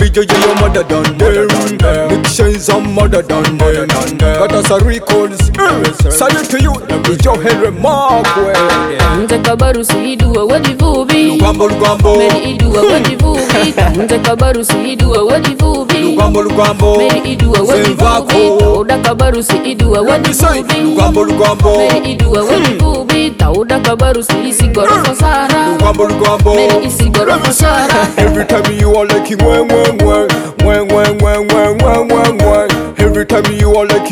MBJ your mother done them. Big Shines on mother done them. Got us a records. Salute to you, Joe Henry Markwell. Nze kabarusi iduwa wadivubi Lugambo lugambo Meri iduwa wadivubi Nze kabarusi iduwa wadivubi Lugambo lugambo Meri iduwa wadivubi Tauda kabarusi iduwa wadivubi Lugambo lugambo Meri iduwa wadivubi Tauda kabarusi isigoro fasara Lugambo lugambo Meri isigoro fasara. Every time you are like when Every time you are like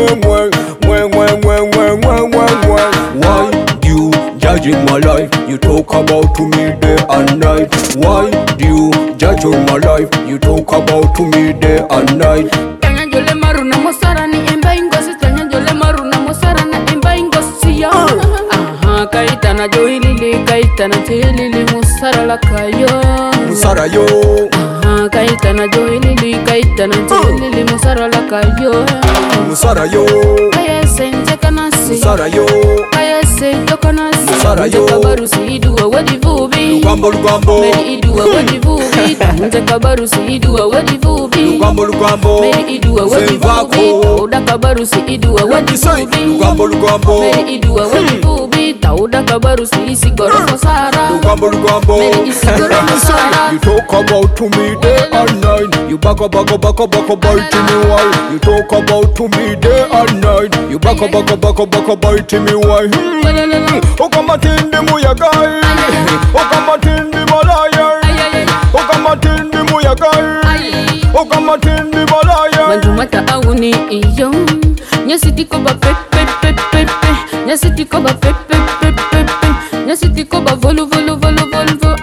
Why you judging my life? You talk about to me day and night. Why do you judge on my life? You talk about to me day and night. Tanya jole maru na mosara ni emba ingosi. Tanya jole maru na mosara na emba ingosi ya. Aha, kaita na joilili, kaita na joilili, mosara la kayo. Musara yo. Aha, kaita na joilili, kaita na joilili, mosara la kayo. Musara yo. Kaya senje kanasi. Musara yo. Kaya senje kanasi. Musara yo. Nze kabarusi iduwa wadivubi Lugambo lugambo Meri iduwa wadivubi Nze kabarusi iduwa wadivubi Lugambo lugambo Meri iduwa wadivubi Tauda kabarusi iduwa wadivubi Lugambo lugambo Meri iduwa wadivubi Tauda kabarusi isigoro fasara Lugambo lugambo Meri isigoro fasara. You talk about to me day and night. You baka bite me why? You talk about to me day and night. You baka bite me why? Okamatindi muyagai. Okamatindi malaya. Okamatindi muyagai. Okamatindi malaya. Manjumata auni iyo Nyasitiko ba pepe pepe pepe Nyasitiko ba pepe pepe pepe Nyasitiko ba volu volu volu volu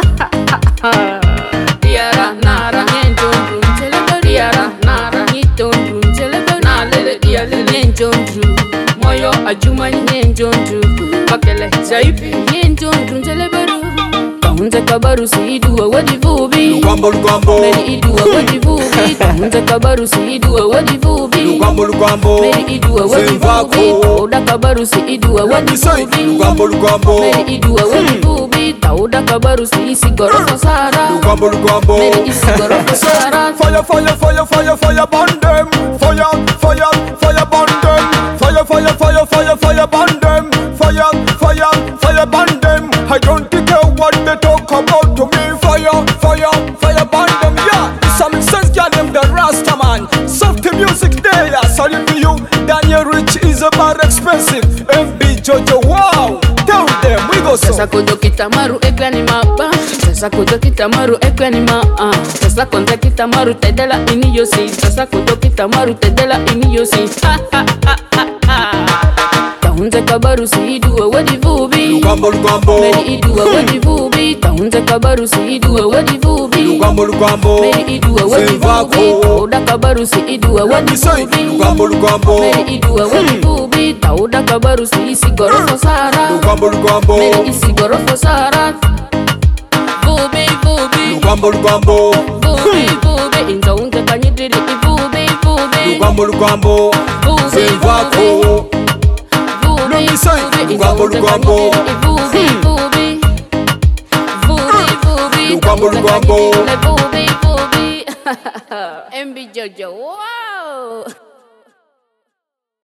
Diara nara nyenjondru Njeleba diara nara nyitondru Njeleba nalele dialele nyenjondru Moyo ajuma nyenjondru Bakele zaipi nyenjondru Njelebaru Nze kabarusi iduwa wadivubi Lugambo lugambo Meri iduwa wadivubi Nze kabarusi iduwa wadivubi Lugambo lugambo Meri iduwa wadivubi Tauda kabarusi iduwa wadivubi Lugambo lugambo Meri iduwa wadivubi Tauda kabarusi isigoro fasara Lugambo lugambo Meri isigoro fasara. Fire fire fire fire fire burn them. Fire fire fire burn them. Fire fire fire fire fire burn them. Fire fire fire burn them. I don't care what they talk about to me. Fire fire fire burn them. Yeah, some sense got them the Rasta man. Soft music there. Salute to you. Daniel Rich is about expensive. MB Jojo wow. Tell them we go so. Sasa kodo kitamaru ekwani mapa. Sasa kodo kitamaru ekwani ma. Sasa konta kitamaru tedela ini yosi. Sasa kodo kitamaru tedela ini yosi. Ha ha ha ha ha. Taunze kabarusi iduwa wadivubi Lugambo lugambo Meri iduwa wadivubi Taunze kabarusi iduwa wadivubi Lugambo lugambo Meri iduwa wadivubi Tauda kabarusi iduwa wadivubi Lugambo lugambo Meri iduwa wadivubi Tauda kabarusi isigoro fasara Lugambo lugambo Meri isigoro fasara. Vubi vubi Lugambo lugambo Vubi vubi Inza unze kanyidiri vubi vubi Lugambo lugambo Vubi vubi Lugambo lugambo Lugambo lugambo MB Jojo, wow.